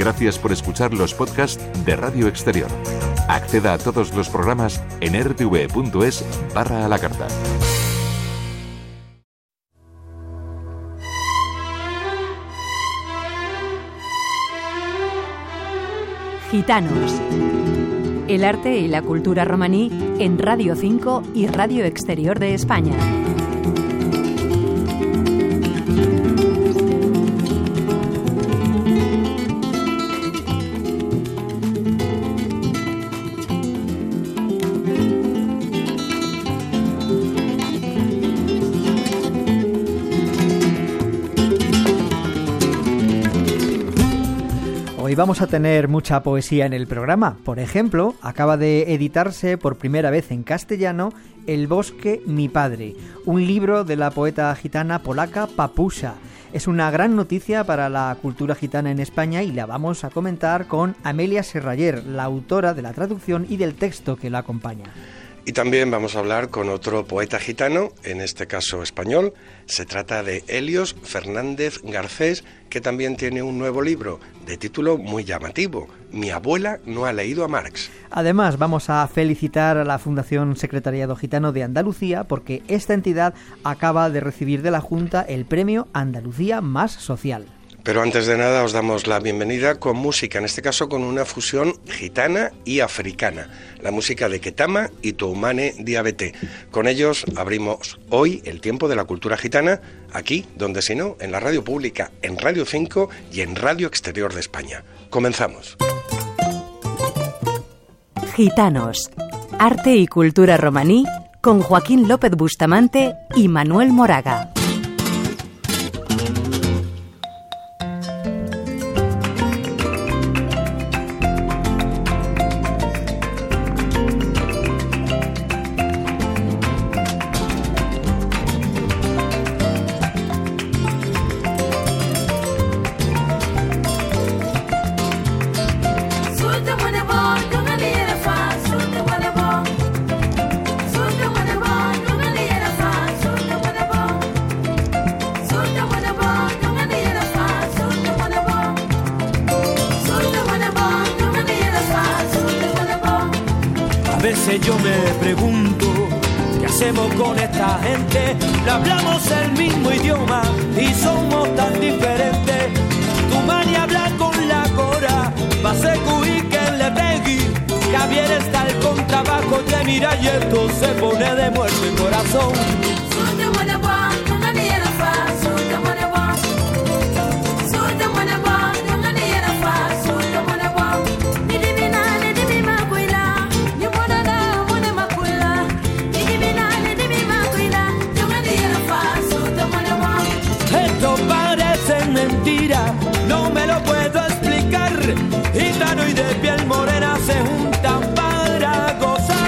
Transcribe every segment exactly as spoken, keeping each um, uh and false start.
Gracias por escuchar los podcasts de Radio Exterior. Acceda a todos los programas en r t v punto es barra a la carta. Gitanos. El arte y la cultura romaní en Radio cinco y Radio Exterior de España. Hoy vamos a tener mucha poesía en el programa. Por ejemplo, acaba de editarse por primera vez en castellano El bosque, mi padre, un libro de la poeta gitana polaca Papusza. Es una gran noticia para la cultura gitana en España y la vamos a comentar con Amelia Serrayer, la autora de la traducción y del texto que la acompaña. Y también vamos a hablar con otro poeta gitano, en este caso español. Se trata de Helios Fernández Garcés, que también tiene un nuevo libro de título muy llamativo: Mi abuela no ha leído a Marx. Además, vamos a felicitar a la Fundación Secretariado Gitano de Andalucía porque esta entidad acaba de recibir de la Junta el premio Andalucía Más Social. Pero antes de nada os damos la bienvenida con música, en este caso con una fusión gitana y africana, la música de Ketama y Toumane Diabeté. Con ellos abrimos hoy el tiempo de la cultura gitana, aquí, donde si no, en la radio pública, en Radio cinco y en Radio Exterior de España. Comenzamos. Gitanos, arte y cultura romaní con Joaquín López Bustamante y Manuel Moraga. Yo me pregunto, ¿qué hacemos con esta gente? Le hablamos el mismo idioma y somos tan diferentes. Tu mani habla con la cora, va a ser que le pegui. Javier está el contrabajo, te mira y esto se pone de muerte el corazón. No me lo puedo explicar. Gitano y de piel morena se juntan para gozar.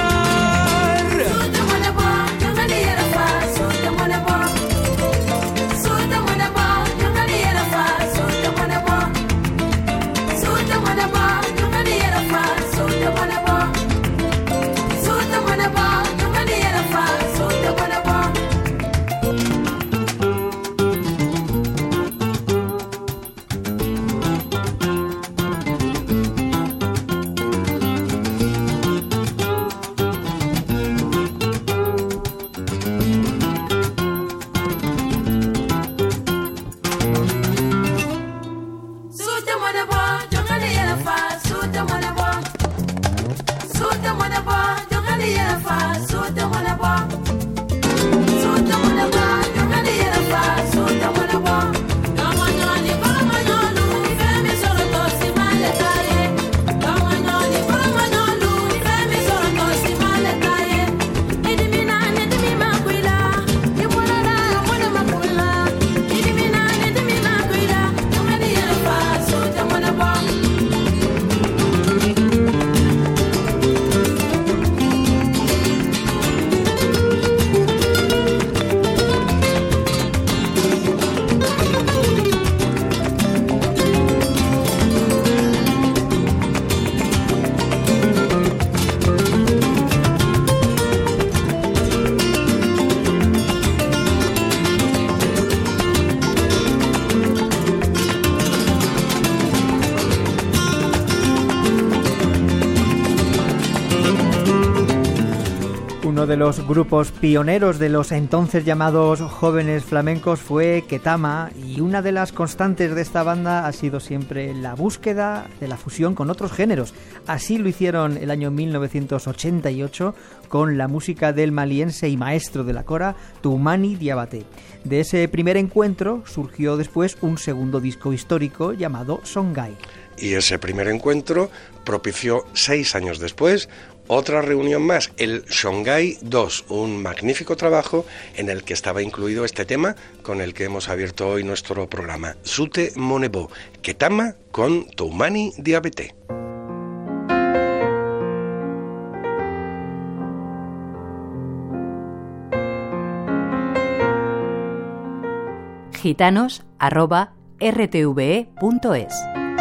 Uno de los grupos pioneros de los entonces llamados jóvenes flamencos fue Ketama, y una de las constantes de esta banda ha sido siempre la búsqueda de la fusión con otros géneros. Así lo hicieron el año mil novecientos ochenta y ocho con la música del maliense y maestro de la cora, Toumani Diabaté. De ese primer encuentro surgió después un segundo disco histórico llamado Songhai. Y ese primer encuentro propició seis años después otra reunión más, el Songhai dos, un magnífico trabajo en el que estaba incluido este tema con el que hemos abierto hoy nuestro programa, Sute Monebo, Ketama con Toumani Diabaté. gitanos arroba r t v e punto es.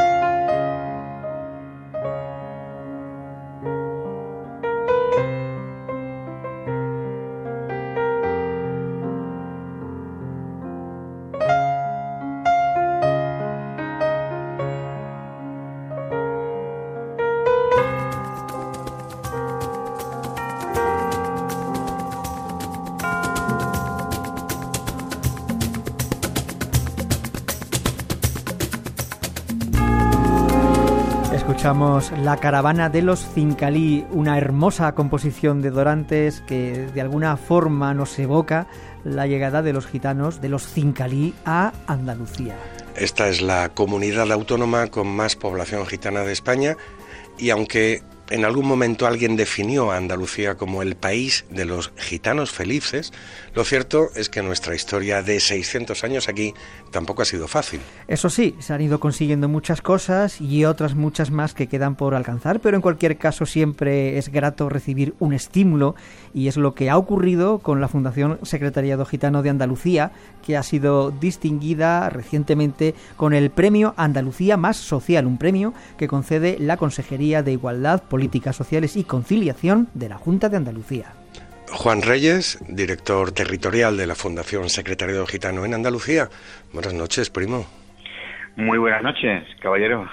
Escuchamos La caravana de los Zincalí, una hermosa composición de Dorantes que de alguna forma nos evoca la llegada de los gitanos, de los Zincalí, a Andalucía. Esta es la comunidad autónoma con más población gitana de España, y aunque en algún momento alguien definió a Andalucía como el país de los gitanos felices, lo cierto es que nuestra historia de seiscientos años aquí tampoco ha sido fácil. Eso sí, se han ido consiguiendo muchas cosas y otras muchas más que quedan por alcanzar, pero en cualquier caso siempre es grato recibir un estímulo, y es lo que ha ocurrido con la Fundación Secretariado Gitano de Andalucía, que ha sido distinguida recientemente con el Premio Andalucía Más Social, un premio que concede la Consejería de Igualdad, Políticas Sociales y Conciliación de la Junta de Andalucía. Juan Reyes, director territorial de la Fundación Secretariado Gitano en Andalucía. Buenas noches, primo. Muy buenas noches, caballero.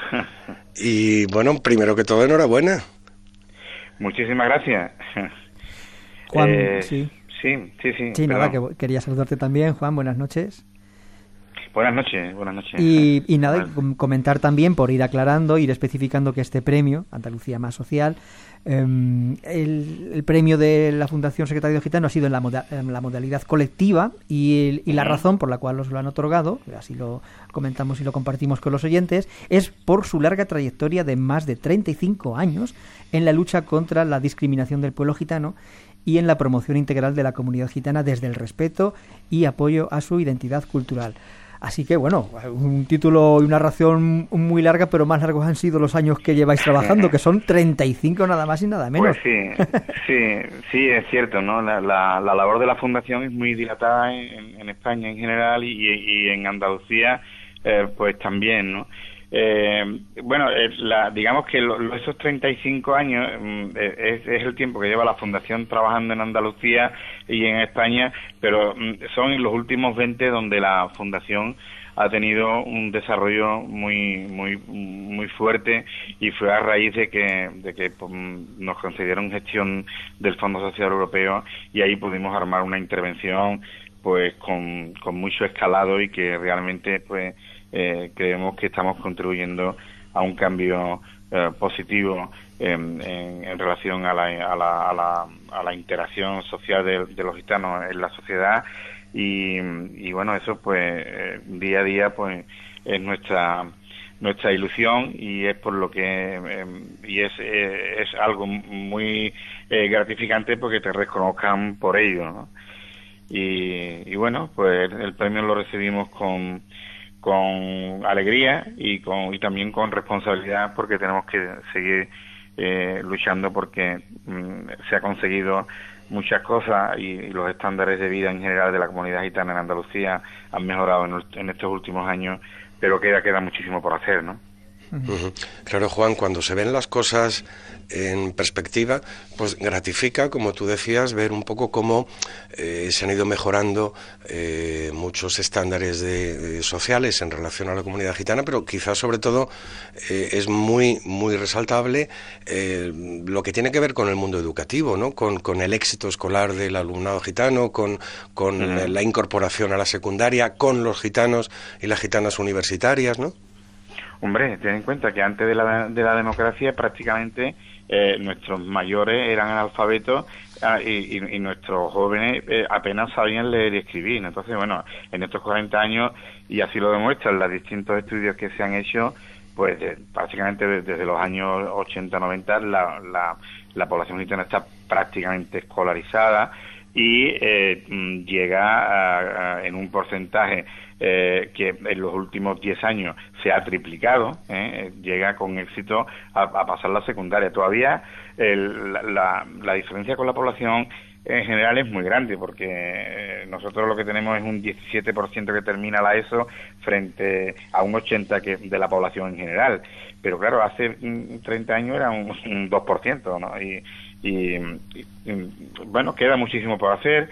Y bueno, primero que todo, enhorabuena. Muchísimas gracias. Juan, eh, sí. Sí, sí, sí. Sí, nada, que quería saludarte también, Juan, buenas noches. Buenas noches, buenas noches. Y, y nada, bueno, comentar también, por ir aclarando, ir especificando que este premio, Andalucía Más Social, eh, el, el premio de la Fundación Secretario Gitano ha sido en la, moda, en la modalidad colectiva, y, el, y la razón por la cual nos lo han otorgado, así lo comentamos y lo compartimos con los oyentes, es por su larga trayectoria de más de treinta y cinco años en la lucha contra la discriminación del pueblo gitano y en la promoción integral de la comunidad gitana desde el respeto y apoyo a su identidad cultural. Así que, bueno, un título y una razón muy larga, pero más largos han sido los años que lleváis trabajando, que son treinta y cinco nada más y nada menos. Pues sí, sí, sí, es cierto, ¿no? La, la, la labor de la Fundación es muy dilatada en, en España en general, y, y en Andalucía, eh, pues también, ¿no? Eh, bueno, eh, la, digamos que lo, lo, esos treinta y cinco años eh, es, es el tiempo que lleva la Fundación trabajando en Andalucía y en España, pero mm, son en los últimos veinte donde la Fundación ha tenido un desarrollo muy muy muy fuerte, y fue a raíz de que de que pues, nos concedieron gestión del Fondo Social Europeo, y ahí pudimos armar una intervención pues con, con mucho escalado, y que realmente pues Eh, creemos que estamos contribuyendo a un cambio eh, positivo en, en, en relación a la, a la, a la, a la interacción social de, de los gitanos en la sociedad, y, y bueno, eso pues eh, día a día pues es nuestra nuestra ilusión, y es por lo que eh, y es eh, es algo muy eh, gratificante porque te reconozcan por ello, ¿no? Y, y bueno, pues el premio lo recibimos con con alegría y con y también con responsabilidad, porque tenemos que seguir eh, luchando porque mm, se ha conseguido muchas cosas, y, y los estándares de vida en general de la comunidad gitana en Andalucía han mejorado en, en estos últimos años, pero queda queda muchísimo por hacer, ¿no? Uh-huh. Claro, Juan, cuando se ven las cosas en perspectiva, pues gratifica, como tú decías, ver un poco cómo eh, se han ido mejorando eh, muchos estándares de, de sociales en relación a la comunidad gitana, pero quizás sobre todo eh, es muy muy resaltable eh, lo que tiene que ver con el mundo educativo, ¿no? Con, con el éxito escolar del alumnado gitano, con, con uh-huh. la incorporación a la secundaria, con los gitanos y las gitanas universitarias, ¿no? Hombre, ten en cuenta que antes de la, de la democracia prácticamente eh, nuestros mayores eran analfabetos ah, y, y, y nuestros jóvenes eh, apenas sabían leer y escribir. Entonces, bueno, en estos cuarenta años, y así lo demuestran los distintos estudios que se han hecho, pues eh, prácticamente desde, desde los años ochenta noventa la, la, la población gitana está prácticamente escolarizada y eh, llega a, a, en un porcentaje eh, que en los últimos diez años se ha triplicado, eh, llega con éxito a, a pasar la secundaria. Todavía el, la, la diferencia con la población en general es muy grande, porque eh, nosotros lo que tenemos es un diecisiete por ciento que termina la ESO frente a un ochenta por ciento que de la población en general. Pero claro, hace treinta años era un, un dos por ciento, ¿no? Y, y, y, y bueno, queda muchísimo por hacer,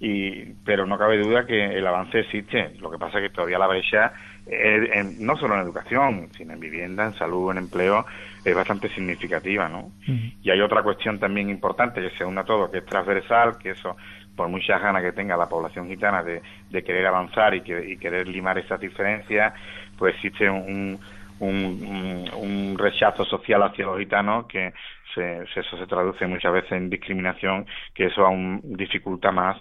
y pero no cabe duda que el avance existe. Lo que pasa es que todavía la brecha, eh, en, no solo en educación, sino en vivienda, en salud, en empleo, es bastante significativa, ¿no? Uh-huh. Y hay otra cuestión también importante que se une a todo, que es transversal, que eso, por muchas ganas que tenga la población gitana de, de querer avanzar y, que, y querer limar esas diferencias, pues existe un, un, un, un rechazo social hacia los gitanos que se, se, eso se traduce muchas veces en discriminación, que eso aún dificulta más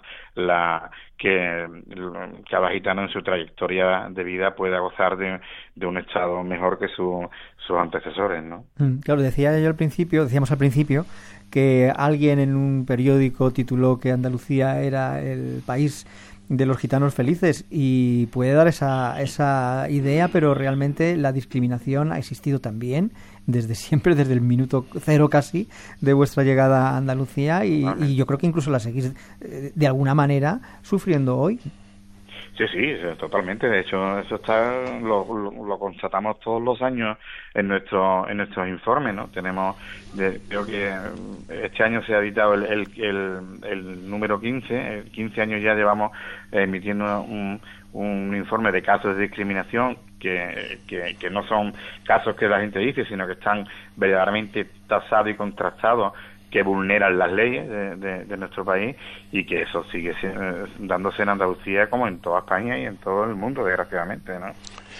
la que cada gitano en su trayectoria de vida pueda gozar de, de un estado mejor que su, sus antecesores, ¿no? Claro, decía yo al principio, decíamos al principio, que alguien en un periódico tituló que Andalucía era el país de los gitanos felices, y puede dar esa, esa idea, pero realmente la discriminación ha existido también desde siempre, desde el minuto cero casi de vuestra llegada a Andalucía, y, vale. y yo creo que incluso la seguís de alguna manera sufriendo hoy. Sí, sí, totalmente. De hecho, eso está lo, lo, lo constatamos todos los años en nuestro en nuestros informes, ¿no? Tenemos, de, creo que este año se ha editado el, el, el, el número quince, quince años ya llevamos emitiendo un, un informe de casos de discriminación que, que, que no son casos que la gente dice, sino que están verdaderamente tasados y contrastados, que vulneran las leyes de, de, de nuestro país, y que eso sigue eh, dándose en Andalucía como en toda España y en todo el mundo, desgraciadamente, ¿no?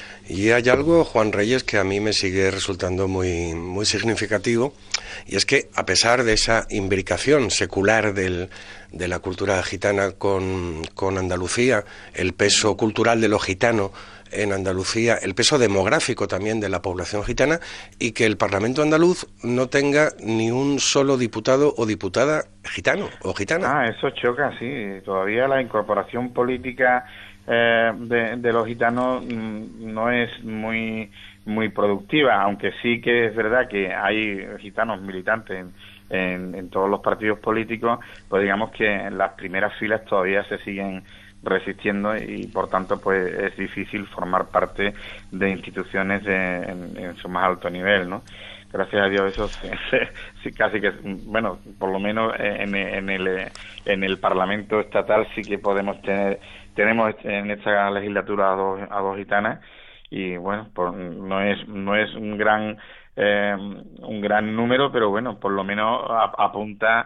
Y hay algo, Juan Reyes, que a mí me sigue resultando muy, muy significativo, y es que a pesar de esa imbricación secular del, de la cultura gitana con, con Andalucía, el peso cultural de lo gitano en Andalucía, el peso demográfico también de la población gitana, y que el Parlamento andaluz no tenga ni un solo diputado o diputada gitano o gitana. Ah, eso choca, sí. Todavía la incorporación política eh, de, de los gitanos mm, no es muy muy productiva, aunque sí que es verdad que hay gitanos militantes en, en, en todos los partidos políticos, pues digamos que en las primeras filas todavía se siguen resistiendo, y por tanto pues es difícil formar parte de instituciones de, en, en su más alto nivel, ¿no? Gracias a Dios eso sí, sí, casi que, bueno, por lo menos en, en el en el Parlamento estatal sí que podemos tener, tenemos en esta legislatura a dos, a dos gitanas, y bueno, por, no es no es un gran eh, un gran número, pero bueno, por lo menos a, apunta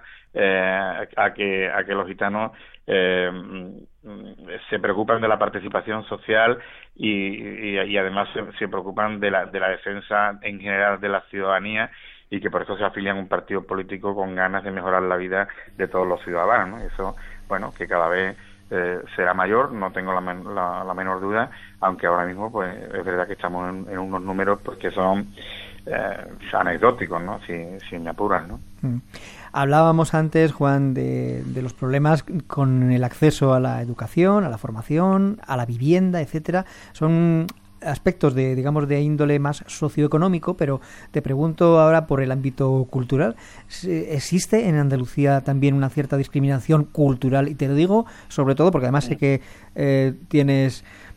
eh, a que a que los gitanos Eh, se preocupan de la participación social y, y, y además se, se preocupan de la, de la defensa en general de la ciudadanía, y que por eso se afilian a un partido político con ganas de mejorar la vida de todos los ciudadanos, ¿no? Eso, bueno, que cada vez eh, será mayor, no tengo la, men- la, la menor duda, aunque ahora mismo pues es verdad que estamos en, en unos números pues que son eh, anecdóticos, ¿no? Si, si me apuran, ¿no? Mm. Hablábamos antes, Juan, de, de los problemas con el acceso a la educación, a la formación, a la vivienda, etcétera. Son aspectos de, digamos, de índole más socioeconómico, pero te pregunto ahora por el ámbito cultural. ¿Existe en Andalucía también una cierta discriminación cultural? Y te lo digo sobre todo porque además sé que eh, tienes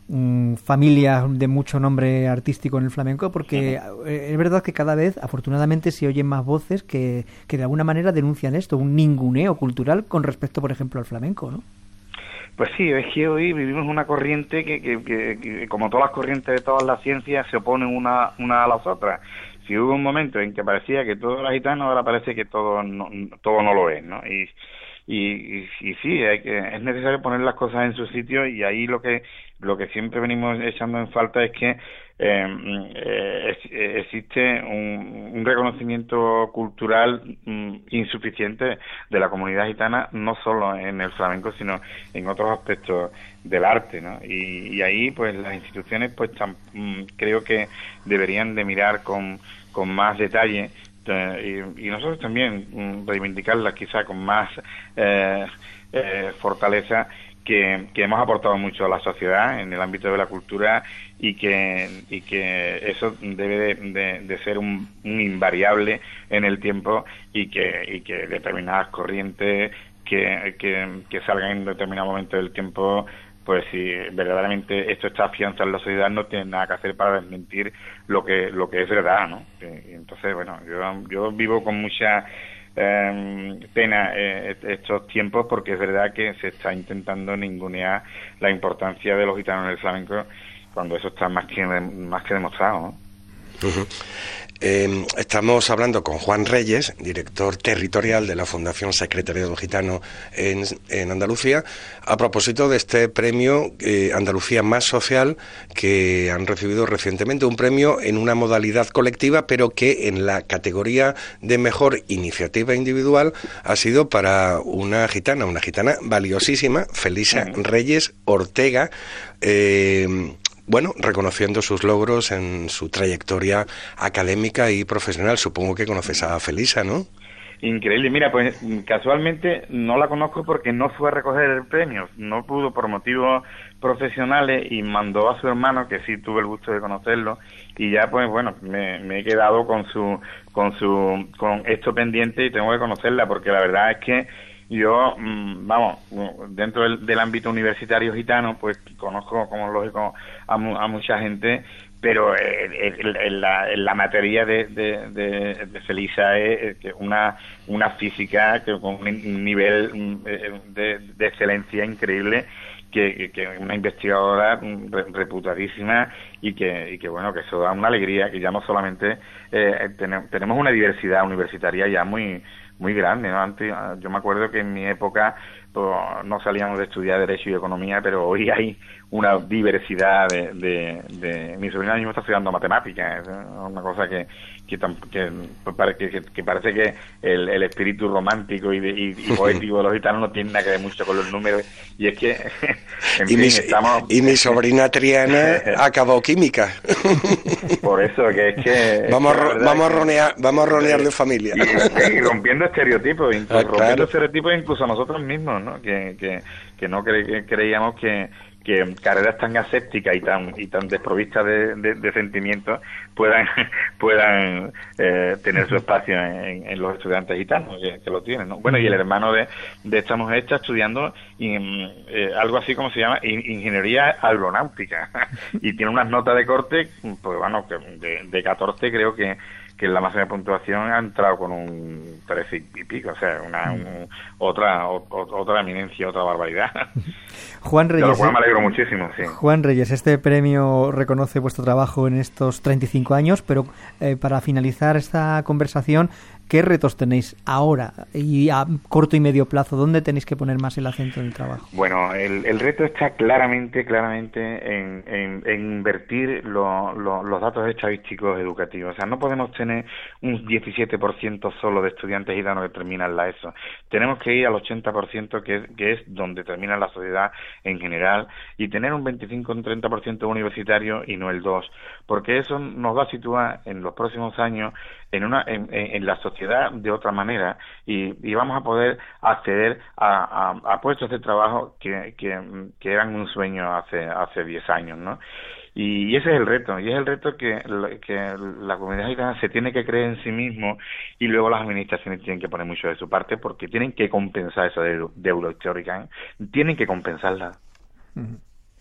mm, familias de mucho nombre artístico en el flamenco, porque uh-huh. es verdad que cada vez, afortunadamente, se oyen más voces que, que de alguna manera denuncian esto, un ninguneo cultural con respecto, por ejemplo, al flamenco, ¿no? Pues sí, es que hoy vivimos una corriente que, que, que, que como todas las corrientes de todas las ciencias, se oponen una, una a las otras. Si hubo un momento en que parecía que todo era gitano, ahora parece que todo no, todo no lo es, ¿no? Y, y, y, y sí, hay que, es necesario poner las cosas en su sitio, y ahí lo que lo que siempre venimos echando en falta es que eh, eh, es, existe un, un reconocimiento cultural mm, insuficiente de la comunidad gitana, no solo en el flamenco, sino en otros aspectos del arte, ¿no? Y, y ahí, pues, las instituciones, pues, tan, mm, creo que deberían de mirar con, con más detalle, eh, y, y nosotros también mm, reivindicarlas quizá con más eh, eh, fortaleza, Que, que hemos aportado mucho a la sociedad en el ámbito de la cultura, y que y que eso debe de, de, de ser un, un invariable en el tiempo, y que y que determinadas corrientes que, que, que salgan en determinado momento del tiempo, pues si verdaderamente esto está afianzado en la sociedad, no tienen nada que hacer para desmentir lo que lo que es verdad, ¿no? Y entonces, bueno, yo yo vivo con mucha Eh, pena eh, estos tiempos, porque es verdad que se está intentando ningunear la importancia de los gitanos en el flamenco, cuando eso está más que más que demostrado, ¿no? Uh-huh. Eh, estamos hablando con Juan Reyes, director territorial de la Fundación Secretariado Gitano en, en Andalucía, a propósito de este premio eh, Andalucía Más Social, que han recibido recientemente, un premio en una modalidad colectiva, pero que en la categoría de mejor iniciativa individual ha sido para una gitana, una gitana valiosísima, Felisa uh-huh. Reyes Ortega, eh, bueno, reconociendo sus logros en su trayectoria académica y profesional. Supongo que conoces a Felisa, ¿no? Increíble. Mira, pues casualmente no la conozco porque no fue a recoger el premio. No pudo por motivos profesionales, y mandó a su hermano, que sí tuve el gusto de conocerlo, y ya pues bueno, me, me he quedado con su con su con esto pendiente, y tengo que conocerla, porque la verdad es que yo, vamos, dentro del, del ámbito universitario gitano, pues conozco, como lógico, a, a mucha gente, pero en, en, la, en la materia de, de, de, de Felisa es una, una física que con un nivel de, de excelencia increíble, que, que una investigadora reputadísima, y que, y que bueno, que eso da una alegría, que ya no solamente eh, tenemos, tenemos una diversidad universitaria ya muy muy grande, ¿no? Antes, yo me acuerdo que en mi época pues, no salíamos de estudiar Derecho y Economía, pero hoy hay una diversidad de... de, de... Mi sobrina mismo está estudiando Matemáticas, es una cosa que que, que, que, que parece que el, el espíritu romántico y, de, y, y poético de los gitanos no tiene nada que ver mucho con los números, y es que... En y, fin, mi, estamos... y mi sobrina Triana acabó química. Por eso, que es que... Vamos, es que a, vamos, a ronear, vamos a ronear de familia. Y, y rompiendo estereotipos, incluso, ah, rompiendo claro. estereotipos incluso nosotros mismos, ¿no? Que, que, que no cre que creíamos que, que carreras tan asépticas y tan y tan desprovistas de, de, de sentimientos puedan puedan eh, tener su espacio en, en los estudiantes gitanos, que, que lo tienen, ¿no? Bueno, y el hermano de, de esta mujer está estudiando in, eh, algo así como se llama in, ingeniería aeronáutica, y tiene unas notas de corte, pues bueno, que de, de catorce creo que que en la máxima puntuación ha entrado con un trece y pico, o sea, una un, otra o, otra eminencia, otra barbaridad. Juan Reyes, de lo cual me alegro muchísimo, sí. Juan Reyes, este premio reconoce vuestro trabajo en estos treinta y cinco años, pero eh, para finalizar esta conversación, ¿qué retos tenéis ahora y a corto y medio plazo? ¿Dónde tenéis que poner más el acento en el trabajo? Bueno, el, el reto está claramente, claramente en, en, en invertir lo, lo, los datos estadísticos educativos. O sea, no podemos tener un diecisiete por ciento solo de estudiantes gitanos que terminan la ESO. Tenemos que ir al ochenta por ciento, que es, que es donde termina la sociedad en general, y tener un veinticinco o un treinta por ciento universitario y no el dos por ciento, porque eso nos va a situar en los próximos años en una en, en la sociedad de otra manera, y, y vamos a poder acceder a, a, a puestos de trabajo que, que, que eran un sueño hace hace diez años, ¿no? Y, y ese es el reto, y es el reto que, que la comunidad gitana se tiene que creer en sí mismo, y luego las administraciones tienen que poner mucho de su parte, porque tienen que compensar esa deuda histórica, ¿eh? Tienen que compensarla.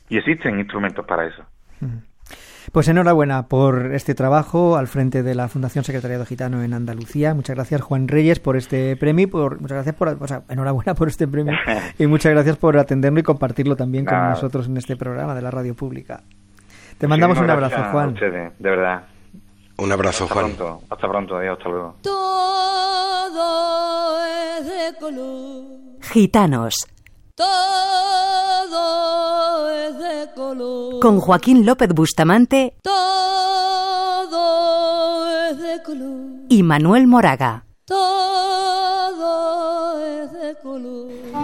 y existen instrumentos para eso. Pues enhorabuena por este trabajo al frente de la Fundación Secretariado Gitano en Andalucía. Muchas gracias, Juan Reyes, por este premio. Por, muchas gracias por, o sea, enhorabuena por este premio y muchas gracias por atenderlo y compartirlo también con Nada. nosotros en este programa de la radio pública. Te mandamos Sí, un abrazo, gracias Juan. a ustedes, de verdad. Un abrazo, Hasta Juan. pronto, hasta pronto, adiós, hasta luego. Todo es de color, Gitanos, todo es de color, con Joaquín López Bustamante todo es de color, y Manuel Moraga. todo es de color.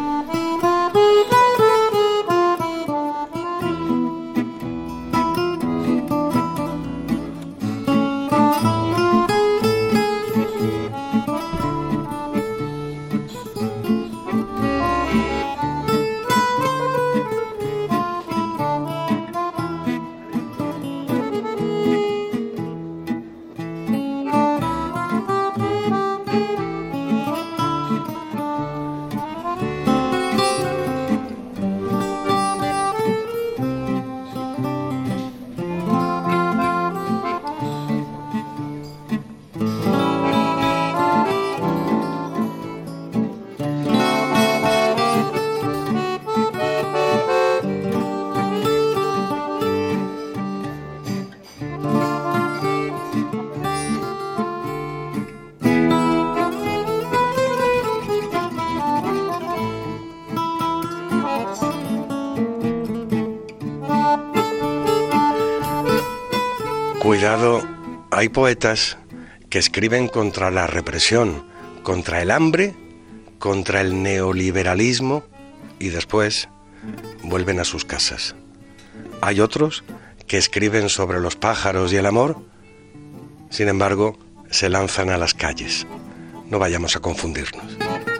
Cuidado, hay poetas que escriben contra la represión, contra el hambre, contra el neoliberalismo y después vuelven a sus casas. Hay otros que escriben sobre los pájaros y el amor, sin embargo, se lanzan a las calles. No vayamos a confundirnos.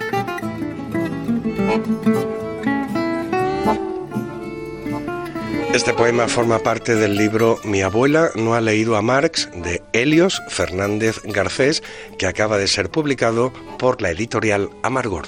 Este poema forma parte del libro Mi abuela no ha leído a Marx, de Helios Fernández Garcés, que acaba de ser publicado por la editorial Amargor.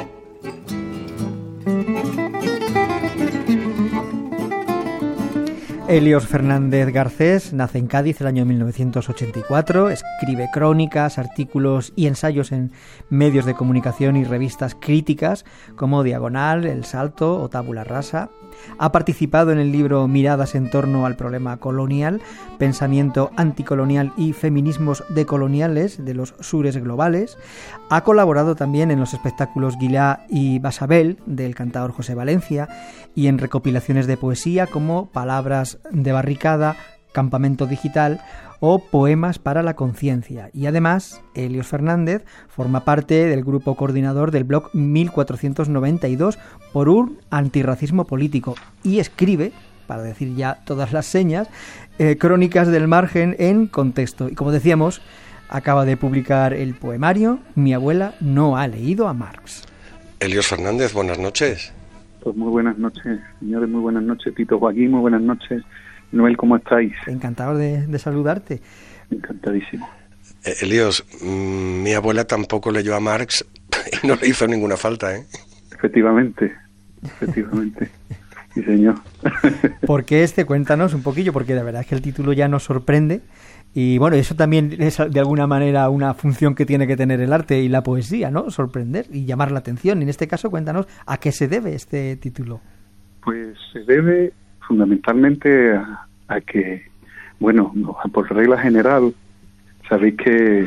Helios Fernández Garcés nace en Cádiz el año mil novecientos ochenta y cuatro, escribe crónicas, artículos y ensayos en medios de comunicación y revistas críticas como Diagonal, El Salto o Tabula Rasa. Ha participado en el libro Miradas en torno al problema colonial, pensamiento anticolonial y feminismos decoloniales de los sures globales. Ha colaborado también en los espectáculos Guilá y Basabel del cantador José Valencia y en recopilaciones de poesía como Palabras de Barricada, Campamento Digital o Poemas para la Conciencia. Y además, Helios Fernández forma parte del grupo coordinador del blog mil cuatrocientos noventa y dos por un antirracismo político y escribe, para decir ya todas las señas, eh, Crónicas del Margen en Contexto. Y como decíamos, acaba de publicar el poemario Mi abuela no ha leído a Marx. Helios Fernández, buenas noches. Pues muy buenas noches, señores, muy buenas noches. Tito, Joaquín, muy buenas noches. Noel, ¿cómo estáis? Encantado de, de saludarte. Encantadísimo. Eh, Helios, mmm, mi abuela tampoco leyó a Marx y no le hizo ninguna falta, ¿eh? Efectivamente, efectivamente. Sí, señor. ¿Por qué este? Cuéntanos un poquillo, porque la verdad es que el título ya nos sorprende. Y bueno, eso también es de alguna manera una función que tiene que tener el arte y la poesía, ¿no? Sorprender y llamar la atención. Y en este caso, cuéntanos a qué se debe este título. Pues se debe fundamentalmente a, a que, bueno, por regla general, sabéis que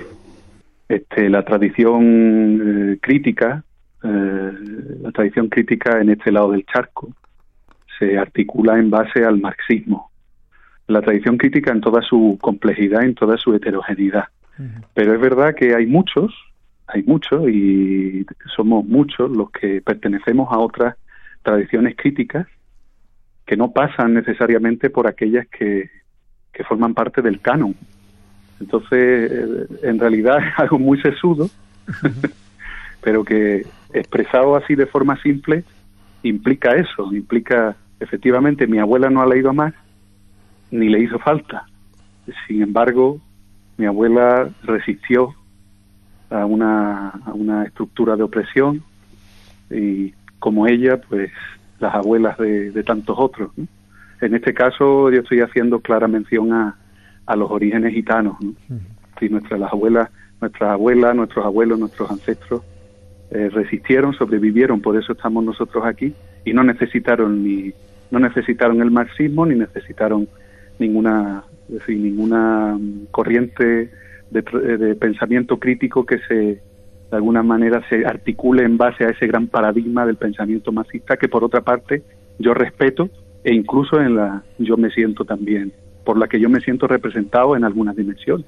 este, la tradición eh, crítica, eh, la tradición crítica en este lado del charco, se articula en base al marxismo. La tradición crítica en toda su complejidad, en toda su heterogeneidad. Uh-huh. Pero es verdad que hay muchos, hay muchos, y somos muchos los que pertenecemos a otras tradiciones críticas que no pasan necesariamente por aquellas que, que forman parte del canon. Entonces, en realidad es algo muy sesudo, uh-huh. pero que expresado así de forma simple implica eso, implica efectivamente mi abuela no ha leído a Marx, ni le hizo falta. Sin embargo, mi abuela resistió a una, a una estructura de opresión y como ella, pues las abuelas de, de tantos otros, ¿no? en este caso yo estoy haciendo clara mención a, a los orígenes gitanos, ¿no? Uh-huh. Sí, nuestras las abuelas, nuestras abuelas, nuestros abuelos, nuestros ancestros eh, resistieron, sobrevivieron, por eso estamos nosotros aquí, y no necesitaron ni no necesitaron el marxismo ni necesitaron ninguna, es decir, ninguna corriente de, de pensamiento crítico que se de alguna manera se articule en base a ese gran paradigma del pensamiento marxista, que por otra parte yo respeto, e incluso en la yo me siento también, por la que yo me siento representado en algunas dimensiones.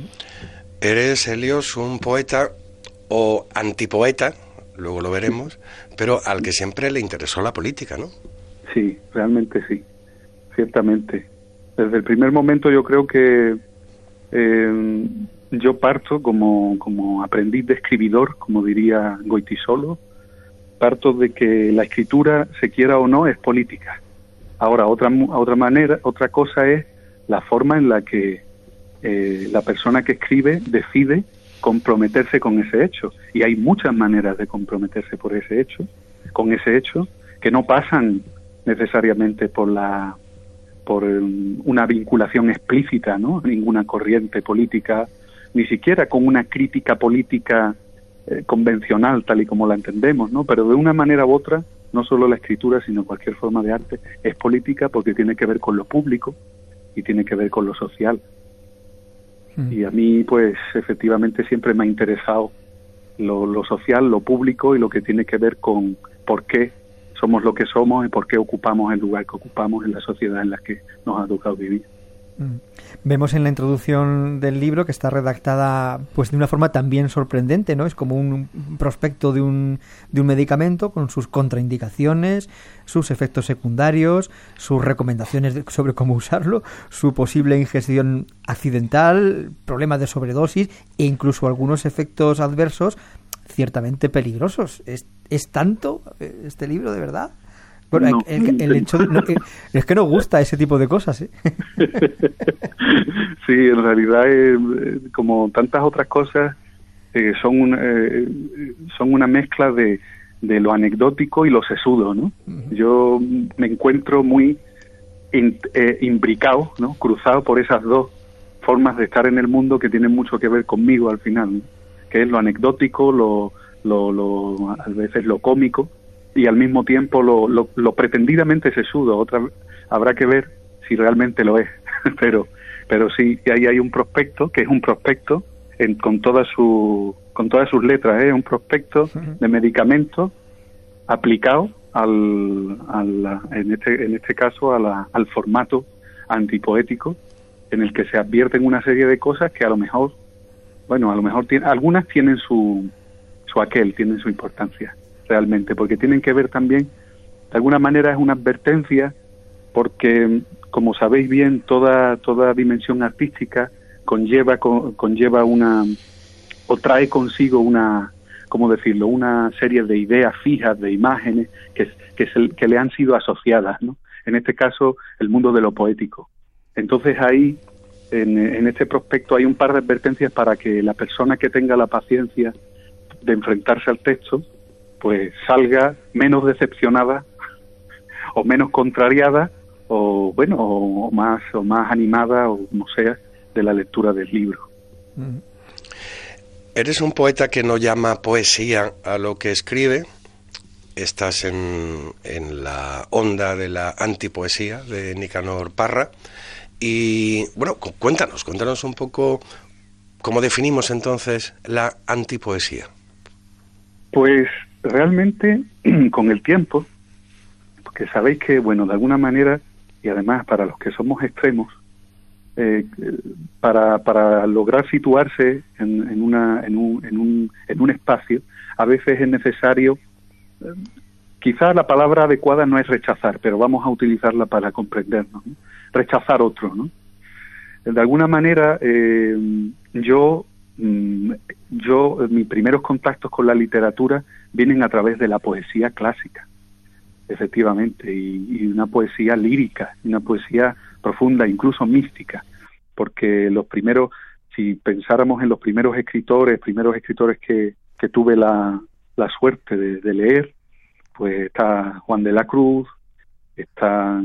Eres, Helios, un poeta o antipoeta, luego lo veremos, pero al que siempre le interesó la política, ¿no? Sí, realmente sí, ciertamente. Desde el primer momento yo creo que eh, yo parto como, como aprendiz de escribidor, como diría Goytisolo, parto de que la escritura, se quiera o no, es política. Ahora, otra otra manera, otra cosa es la forma en la que eh, la persona que escribe decide comprometerse con ese hecho. Y hay muchas maneras de comprometerse por ese hecho, con ese hecho, que no pasan necesariamente por la por um, una vinculación explícita, ¿no? Ninguna corriente política, ni siquiera con una crítica política eh, convencional, tal y como la entendemos, ¿no? Pero de una manera u otra, no solo la escritura, sino cualquier forma de arte es política, porque tiene que ver con lo público y tiene que ver con lo social. Mm. Y a mí, pues, efectivamente siempre me ha interesado lo, lo social, lo público y lo que tiene que ver con por qué somos lo que somos y por qué ocupamos el lugar que ocupamos en la sociedad en la que nos ha tocado vivir. Vemos en la introducción del libro que está redactada pues de una forma también sorprendente, ¿no? Es como un prospecto de un, de un medicamento con sus contraindicaciones, sus efectos secundarios, sus recomendaciones de, sobre cómo usarlo, su posible ingestión accidental, problemas de sobredosis e incluso algunos efectos adversos ciertamente peligrosos. ¿Es, es tanto este libro, de verdad? Bueno, no. el, el, el hecho de, no, es que nos gusta ese tipo de cosas, ¿eh? Sí, en realidad, eh, como tantas otras cosas, eh, son, una, eh, son una mezcla de, de lo anecdótico y lo sesudo, ¿no? Uh-huh. Yo me encuentro muy in, eh, imbricado, ¿no? Cruzado por esas dos formas de estar en el mundo que tienen mucho que ver conmigo al final, ¿no? Que es lo anecdótico, lo, lo, lo a veces lo cómico, y al mismo tiempo lo, lo, lo pretendidamente sesudo. Otra habrá que ver si realmente lo es, pero pero sí, ahí hay un prospecto que es un prospecto en, con todas su con todas sus letras, es ¿eh? un prospecto de medicamentos aplicado al, al en este en este caso a la, al formato antipoético, en el que se advierten una serie de cosas que a lo mejor, bueno, a lo mejor tiene, algunas tienen su su aquel, tienen su importancia realmente, porque tienen que ver también, de alguna manera es una advertencia, porque como sabéis bien, toda toda dimensión artística conlleva con, conlleva una, o trae consigo una, ¿cómo decirlo?, una serie de ideas fijas, de imágenes que, que, se, que le han sido asociadas, ¿no? En este caso, el mundo de lo poético. Entonces ahí, en, en este prospecto hay un par de advertencias para que la persona que tenga la paciencia de enfrentarse al texto pues salga menos decepcionada o menos contrariada o bueno o más o más animada o como sea de la lectura del libro. Eres un poeta que no llama poesía a lo que escribe. Estás en, en la onda de la antipoesía de Nicanor Parra y bueno, cuéntanos, cuéntanos un poco cómo definimos entonces la antipoesía. Pues realmente, con el tiempo, porque sabéis que, bueno, de alguna manera, y además para los que somos extremos, eh, para, para lograr situarse en, en, una, en, un, en, un, en un espacio, a veces es necesario, eh, quizá la palabra adecuada no es rechazar, pero vamos a utilizarla para comprendernos, ¿no? Rechazar otro, ¿no? De alguna manera, eh, yo... yo mis primeros contactos con la literatura vienen a través de la poesía clásica, efectivamente, y, y una poesía lírica, una poesía profunda, incluso mística, porque los primeros, si pensáramos en los primeros escritores, primeros escritores que, que tuve la, la suerte de, de leer, pues está Juan de la Cruz, están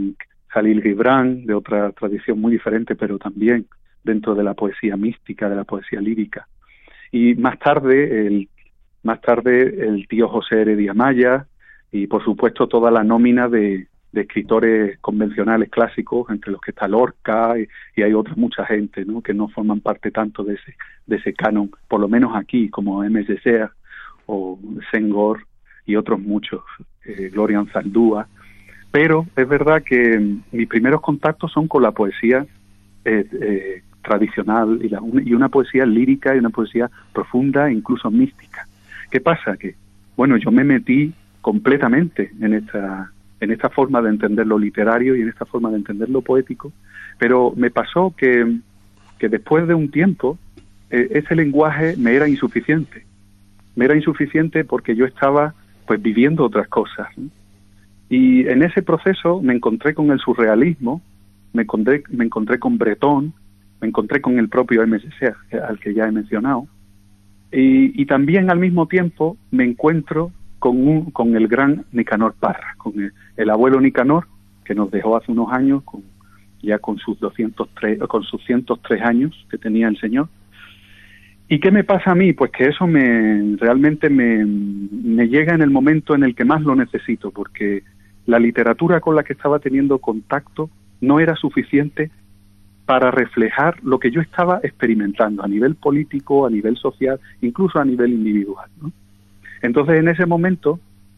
Jalil Gibran, de otra tradición muy diferente, pero también dentro de la poesía mística, de la poesía lírica. Y más tarde, el, más tarde el tío José Heredia Maya, y por supuesto toda la nómina de, de escritores convencionales clásicos, entre los que está Lorca, y, y hay otra mucha gente, ¿no?, que no forman parte tanto de ese, de ese canon, por lo menos aquí, como M. Yesea o Senghor y otros muchos, eh, Glorian Zaldúa. Pero es verdad que mis primeros contactos son con la poesía eh, eh, tradicional y, la, y una poesía lírica y una poesía profunda e incluso mística. ¿Qué pasa? Que, bueno, yo me metí completamente en esta en esta forma de entender lo literario y en esta forma de entender lo poético, pero me pasó que, que después de un tiempo eh, ese lenguaje me era insuficiente. Me era insuficiente porque yo estaba pues viviendo otras cosas, ¿no? Y en ese proceso me encontré con el surrealismo, me encontré, me encontré con Breton, me encontré con el propio M. Yesea, al que ya he mencionado, y, y también al mismo tiempo me encuentro con, un, con el gran Nicanor Parra, con el, el abuelo Nicanor, que nos dejó hace unos años, con, ya con sus doscientos tres, con sus ciento tres años que tenía el señor. ¿Y qué me pasa a mí? Pues que eso me realmente me, me llega en el momento en el que más lo necesito, porque la literatura con la que estaba teniendo contacto no era suficiente para reflejar lo que yo estaba experimentando a nivel político, a nivel social, incluso a nivel individual, ¿no? Entonces, en ese momento,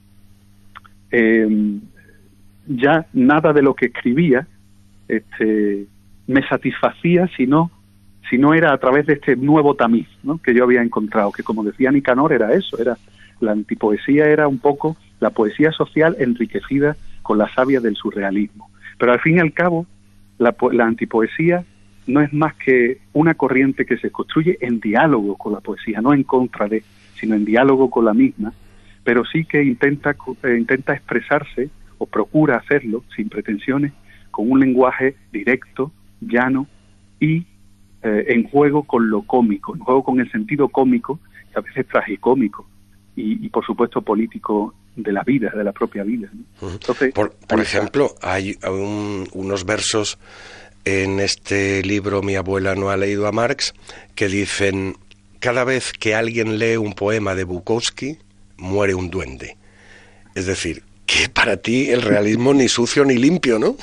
eh, ya nada de lo que escribía este, me satisfacía, sino si no era a través de este nuevo tamiz, ¿no?, que yo había encontrado, que como decía Nicanor era eso, era la antipoesía, era un poco la poesía social enriquecida con la savia del surrealismo. Pero al fin y al cabo, la, la antipoesía no es más que una corriente que se construye en diálogo con la poesía, no en contra de, sino en diálogo con la misma, pero sí que intenta, eh, intenta expresarse, o procura hacerlo, sin pretensiones, con un lenguaje directo, llano y eh, en juego con lo cómico, en juego con el sentido cómico, que a veces tragicómico, y, y por supuesto político de la vida, de la propia vida, ¿no? Entonces, por, por ejemplo, hay un, unos versos en este libro Mi abuela no ha leído a Marx que dicen: cada vez que alguien lee un poema de Bukowski muere un duende. Es decir, que para ti el realismo ni sucio ni limpio, ¿no?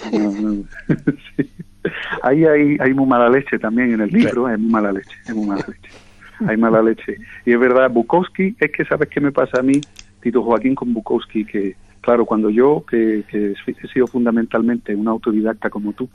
Sí. Ahí hay, hay muy mala leche también en el libro, hay muy mala leche, hay muy mala leche. Hay mala leche. Y es verdad, Bukowski, es que ¿sabes qué me pasa a mí, Tito Joaquín, con Bukowski? Que, claro, cuando yo, que, que he sido fundamentalmente un autodidacta como tú,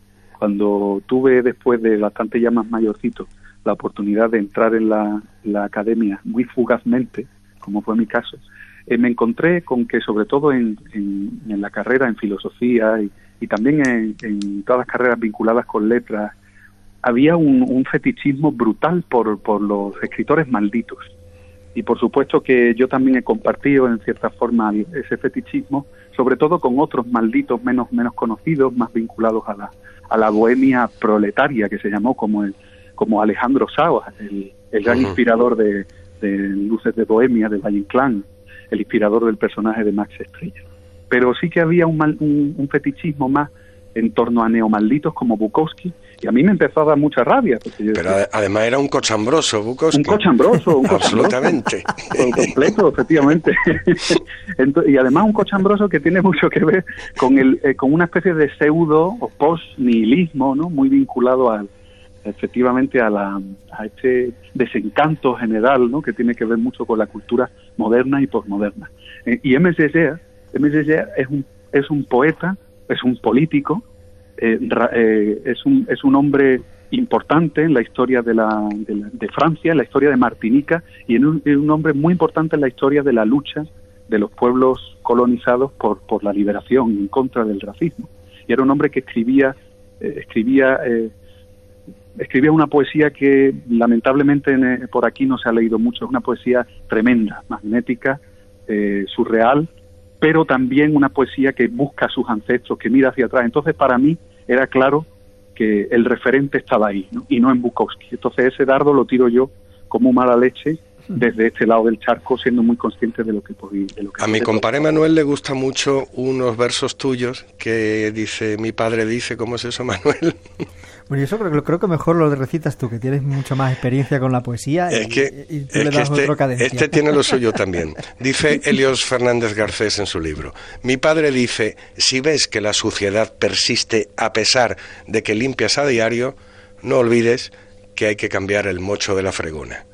cuando tuve, después de bastante ya más mayorcito, la oportunidad de entrar en la, la academia muy fugazmente, como fue mi caso, eh, me encontré con que, sobre todo en, en, en la carrera en filosofía y, y también en, en todas las carreras vinculadas con letras, había un, un fetichismo brutal por, por los escritores malditos. Y por supuesto que yo también he compartido en cierta forma ese fetichismo, sobre todo con otros malditos menos, menos conocidos, más vinculados a la, a la bohemia proletaria, que se llamó, como el, como Alejandro Sawa, el, el gran uh-huh. inspirador de, de Luces de Bohemia, de Valle Inclán, el inspirador del personaje de Max Estrella. Pero sí que había un, mal, un, un fetichismo más en torno a neomalditos como Bukowski, y a mí me empezó a dar mucha rabia. Porque yo Pero decía, además era un cochambroso, Bukowski. Un cochambroso, un Absolutamente. Por completo, efectivamente. Entonces, y además un cochambroso que tiene mucho que ver con el eh, con una especie de pseudo o post-nihilismo, ¿no?, muy vinculado al efectivamente a la a este desencanto general, ¿no?, que tiene que ver mucho con la cultura moderna y posmoderna. Eh, y M. Yesea, M. Yesea es un es un poeta, es un político, eh, ra, eh, es un es un hombre importante en la historia de la, de, la, de Francia, en la historia de Martinica, y en un, en un hombre muy importante en la historia de la lucha de los pueblos colonizados por por la liberación en contra del racismo. Y era un hombre que escribía eh, escribía eh, escribía una poesía que lamentablemente en, por aquí no se ha leído mucho. Es una poesía tremenda, magnética, eh, surreal, pero también una poesía que busca a sus ancestros, que mira hacia atrás. Entonces, para mí era claro que el referente estaba ahí, ¿no?, y no en Bukowski. Entonces, ese dardo lo tiro yo como mala leche desde este lado del charco, siendo muy conscientes de lo que podí, de lo que A mi compadre Manuel le gusta mucho unos versos tuyos que dice, mi padre dice, ¿cómo es eso, Manuel? Bueno, yo eso creo, creo que mejor lo recitas tú, que tienes mucha más experiencia con la poesía. Es y, que, y tú es le que das este, otro cadencia. este tiene lo suyo también. Dice Helios Fernández Garcés en su libro, mi padre dice, si ves que la suciedad persiste a pesar de que limpias a diario, no olvides que hay que cambiar el mocho de la fregona.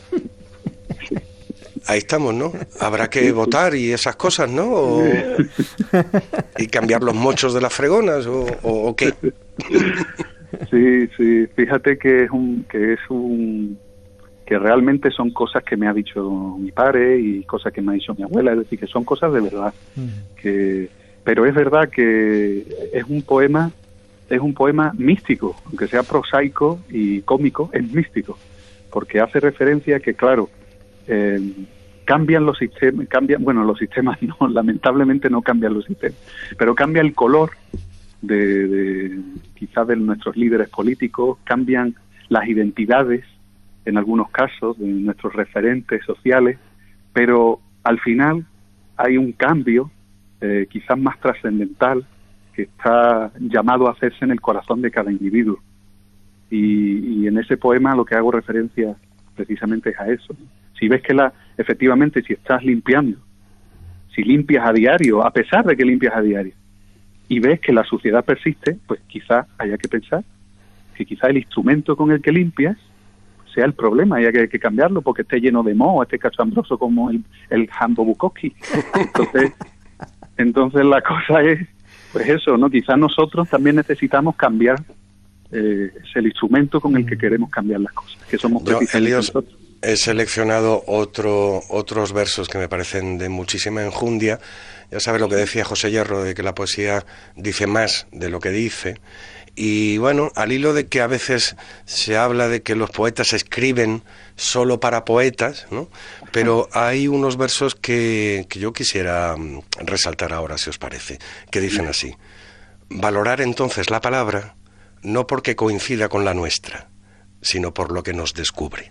Ahí estamos, ¿no? Habrá que votar y esas cosas, ¿no? O, y cambiar los mochos de las fregonas, o, o, o qué. Sí, sí, fíjate que es un, que es un, que realmente son cosas que me ha dicho mi padre y cosas que me ha dicho mi abuela, es decir, que son cosas de verdad. Mm. Que, pero es verdad que es un poema, es un poema místico, aunque sea prosaico y cómico, es místico, porque hace referencia a que, claro, eh, cambian los sistemas, cambian, bueno, los sistemas no, lamentablemente no cambian los sistemas, pero cambia el color de, de quizás de nuestros líderes políticos, cambian las identidades en algunos casos de nuestros referentes sociales, pero al final hay un cambio eh, quizás más trascendental que está llamado a hacerse en el corazón de cada individuo, y, y en ese poema lo que hago referencia precisamente es a eso. Si ves que la efectivamente si estás limpiando, si limpias a diario, a pesar de que limpias a diario, y ves que la suciedad persiste, pues quizá haya que pensar que quizá el instrumento con el que limpias sea el problema y haya que cambiarlo porque esté lleno de moho, esté cachambroso como el, el Jambo Bukowski. Entonces, entonces la cosa es, pues eso, ¿no? Quizá nosotros también necesitamos cambiar eh, es el instrumento con el que queremos cambiar las cosas, que somos precisamente Yo, nosotros. He seleccionado otro, otros versos que me parecen de muchísima enjundia. Ya sabes lo que decía José Hierro, de que la poesía dice más de lo que dice. Y bueno, al hilo de que a veces se habla de que los poetas escriben solo para poetas, ¿no? Pero hay unos versos que, que yo quisiera resaltar ahora, si os parece, que dicen así. Valorar entonces la palabra, no porque coincida con la nuestra, sino por lo que nos descubre.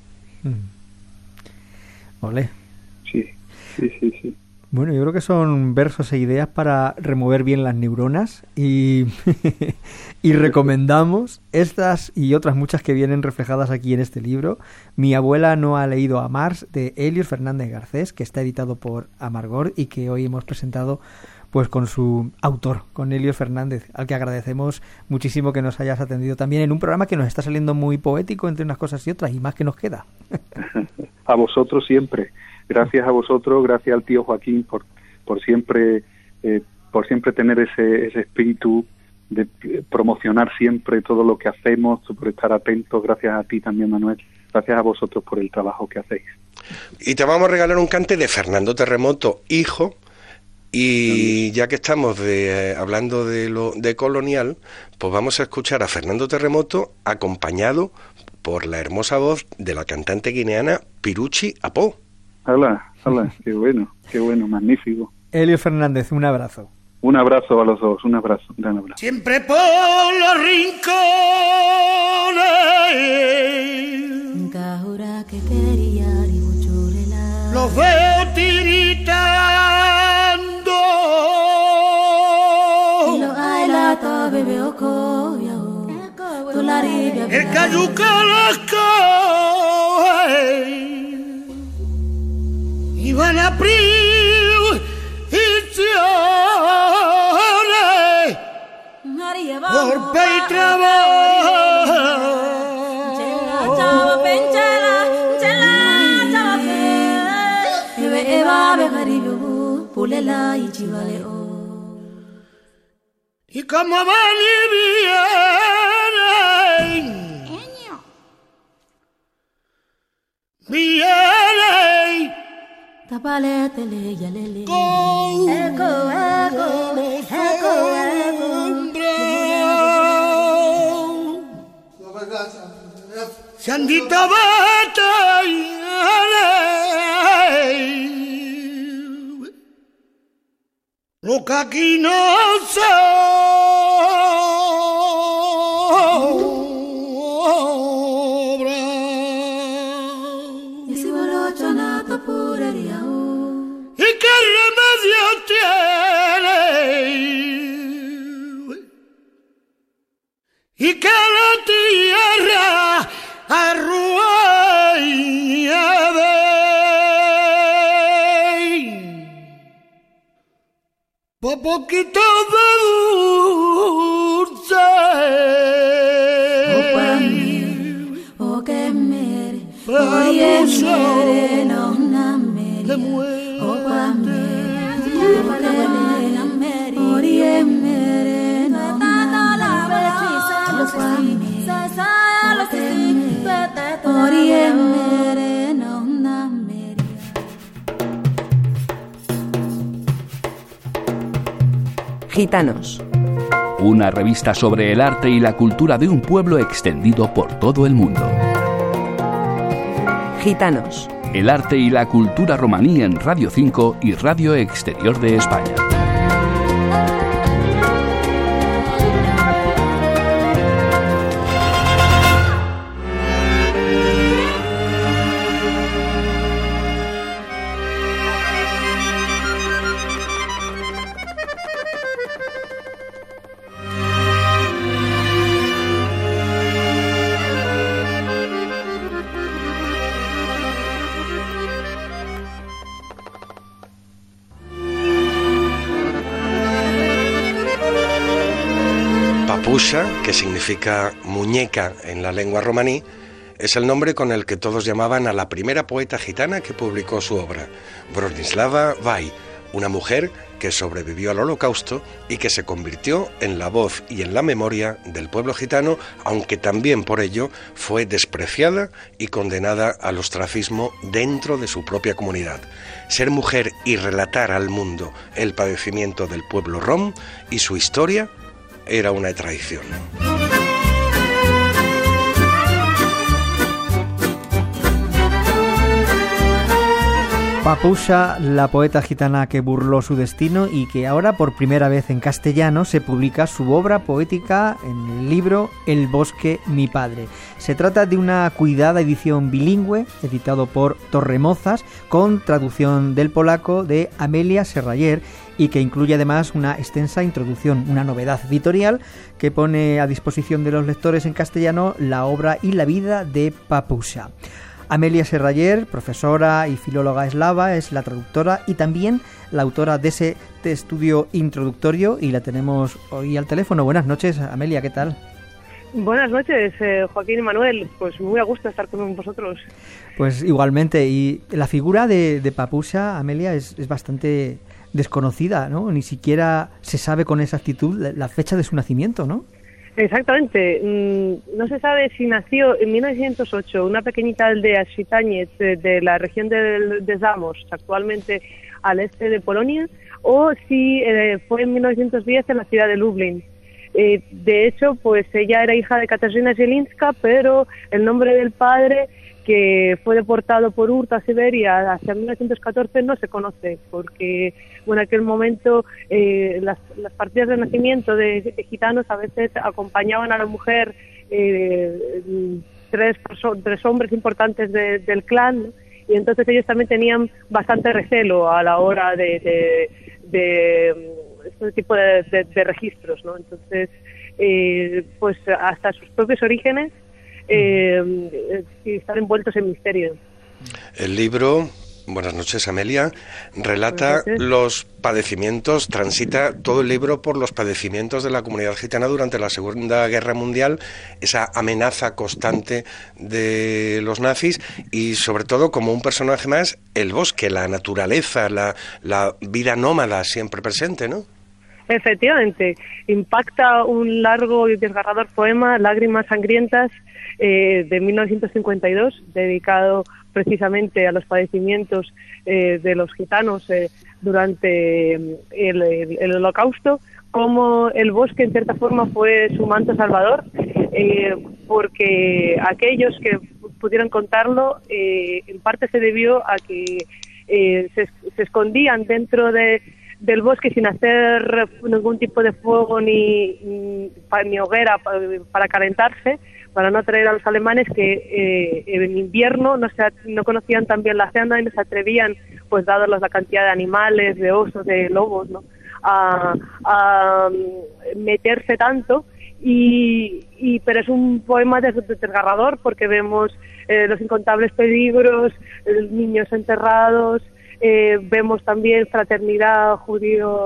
Olé. Sí, sí, sí, sí. Bueno, yo creo que son versos e ideas para remover bien las neuronas y, y recomendamos estas y otras muchas que vienen reflejadas aquí en este libro. Mi abuela no ha leído a Marx, de Helios Fernández Garcés, que está editado por Amargor y que hoy hemos presentado pues con su autor, con Helios Fernández, al que agradecemos muchísimo que nos hayas atendido también en un programa que nos está saliendo muy poético entre unas cosas y otras, y más que nos queda. A vosotros siempre. Gracias a vosotros, gracias al tío Joaquín por por siempre eh, por siempre tener ese ese espíritu de promocionar siempre todo lo que hacemos, por estar atentos. Gracias a ti también, Manuel. Gracias a vosotros por el trabajo que hacéis. Y te vamos a regalar un cante de Fernando Terremoto, hijo. Y ya que estamos de, eh, hablando de lo de colonial, pues vamos a escuchar a Fernando Terremoto acompañado por la hermosa voz de la cantante guineana Piruchi Apó. Hola, hola, qué bueno, qué bueno, magnífico. Helios Fernández, un abrazo. Un abrazo a los dos, un abrazo, un gran abrazo. Siempre por los rincones Cahora que quería ribuchurela. los veo tiritando. Y lo hay la ta bebe oko yao. Tu la ribia El cayuca las coge y van a prisiones por pay y trabajo. Y como van y vienen, vienen tapalete ya lele. con Eco, eco, los eco, hombres. Sandita batalla, lo que aquí no sobra. Y si vuelo un poquito de dulce. O pamir, o que mere, oriente no namere. O pamir, o que mere, oriente no namere. O pamir, o que mere, oriente no namere. Gitanos. Una revista sobre el arte y la cultura de un pueblo extendido por todo el mundo. Gitanos. El arte y la cultura romaní en Radio cinco y Radio Exterior de España. Papusha, que significa muñeca en la lengua romaní, es el nombre con el que todos llamaban a la primera poeta gitana que publicó su obra, Bronislava Vai, una mujer que sobrevivió al Holocausto y que se convirtió en la voz y en la memoria del pueblo gitano, aunque también por ello fue despreciada y condenada al ostracismo dentro de su propia comunidad. Ser mujer y relatar al mundo el padecimiento del pueblo rom y su historia era una traición. Papusha, la poeta gitana que burló su destino y que ahora por primera vez en castellano se publica su obra poética en el libro El bosque, mi padre. Se trata de una cuidada edición bilingüe, editado por Torremozas, con traducción del polaco de Amelia Serrayer, y que incluye además una extensa introducción, una novedad editorial que pone a disposición de los lectores en castellano la obra y la vida de Papusha. Amelia Serrayer, profesora y filóloga eslava, es la traductora y también la autora de ese estudio introductorio, y la tenemos hoy al teléfono. Buenas noches, Amelia, ¿qué tal? Buenas noches, eh, Joaquín y Manuel. Pues muy a gusto estar con vosotros. Pues igualmente. Y la figura de, de Papusha, Amelia, es, es bastante desconocida, ¿no? Ni siquiera se sabe con exactitud la, la fecha de su nacimiento, ¿no? Exactamente. No se sabe si nació en mil novecientos ocho, una pequeñita aldea Szytaniec de la región de, de Zamość, actualmente al este de Polonia, o si eh, fue en mil novecientos diez en la ciudad de Lublin. Eh, de hecho, pues ella era hija de Katarzyna Zielińska, pero el nombre del padre, que fue deportado por Hurta a Siberia hacia mil novecientos catorce, no se conoce, porque bueno, en aquel momento eh, las, las partidas de nacimiento de, de gitanos a veces acompañaban a la mujer eh, tres, tres hombres importantes de, del clan, ¿no? Y entonces ellos también tenían bastante recelo a la hora de, de, de este tipo de, de, de registros, ¿no? Entonces, eh, pues hasta sus propios orígenes Eh, están envueltos en misterio. El libro, buenas noches Amelia, relata noches. los padecimientos, transita todo el libro por los padecimientos de la comunidad gitana durante la Segunda Guerra Mundial, esa amenaza constante de los nazis y sobre todo, como un personaje más, el bosque, la naturaleza, la, la vida nómada siempre presente, ¿no? Efectivamente, impacta un largo y desgarrador poema, Lágrimas sangrientas, eh, de mil novecientos cincuenta y dos, dedicado precisamente a los padecimientos eh, de los gitanos eh, durante el, el, el Holocausto, como el bosque en cierta forma fue su manto salvador, eh, porque aquellos que pudieron contarlo, eh, en parte se debió a que eh, se, se escondían dentro de del bosque sin hacer ningún tipo de fuego ni, ni, ni hoguera para, para calentarse, para no atraer a los alemanes que eh, en invierno no se, no conocían tan bien la zona y no se atrevían, pues dado la cantidad de animales, de osos, de lobos, ¿no? a, a meterse tanto. Y, y pero es un poema desgarrador porque vemos eh, los incontables peligros, eh, niños enterrados. Eh, vemos también fraternidad judío